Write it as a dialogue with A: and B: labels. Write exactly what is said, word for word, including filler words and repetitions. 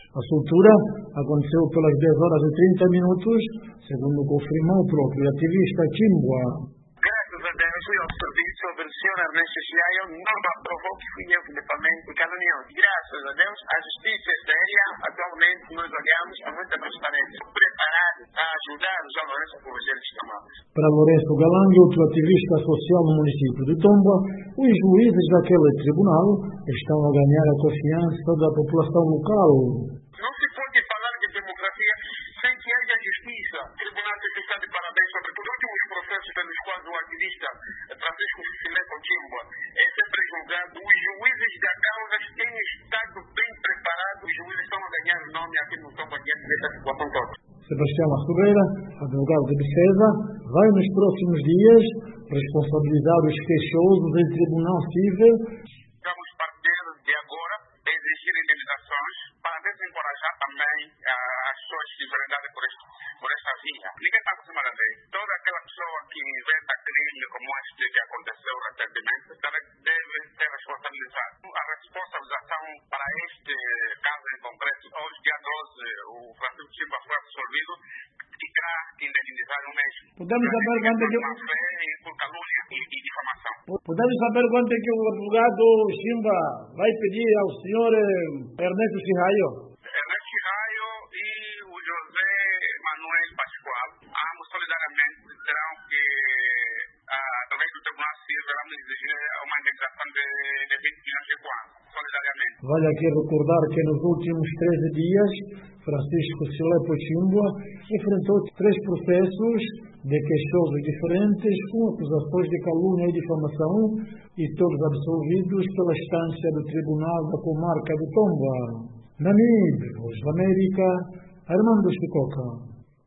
A: A soltura aconteceu pelas dez horas e trinta minutos, segundo confirmou o próprio ativista Chimbwa.
B: Graças a Deus, fui ao serviço do senhor Ernesto Chiaio, não aprovou que fui eu que defamei e caluniou. Graças a Deus, a justiça é séria. Atualmente, nós olhamos com muita transparência, preparados a ajudar os Lourenço Evangelhos Tomados.
A: Para Lourenço Galang, outro ativista social no município de Tomba, os juízes daquele tribunal estão a ganhar a confiança da população local.
B: Não se pode falar de democracia sem que haja justiça. O tribunal tem que estar de parabéns sobre os últimos processos pelos quais o ativista Francisco Fileto Chimbwa é sempre julgado. Os juízes da causa têm estado bem preparados. Os juízes estão a ganhar nome aqui no Tomba diante dessa situação toda.
A: Sebastião Assubeira, advogado de defesa, vai nos próximos dias responsabilizar os queixosos em tribunal civil.
B: Estamos partindo de agora a exigir indenizações para desencorajar também uh, as pessoas enveredadas por, este, por esta via. Ninguém está por cima da lei. Toda aquela pessoa que inventa crime como este que aconteceu recentemente deve ser responsabilizada. A responsabilização para este caso em concreto, hoje, dia doze, o Francisco Chimbwa foi absolvido e terá que indenizar o mesmo.
A: Podemos saber quanto é que...
B: por calúnia e, e difamação.
A: Podemos saber quanto é que o advogado Chimbwa vai pedir ao senhor Ernesto Chiaio?
B: Ernesto Chiaio e o José Manuel Pascoal, ambos solidariamente terão que, através do Tribunal Civil, vamos exigir uma indenização de, de vinte milhões de yuan, solidariamente.
A: Vale aqui recordar que nos últimos treze dias, Francisco Fileto Chimbwa enfrentou três processos de queixosos diferentes com acusações de calúnia e difamação e todos absolvidos pela instância do Tribunal da Comarca de Tomba. Namib, Voz da América, Armando Chicoca.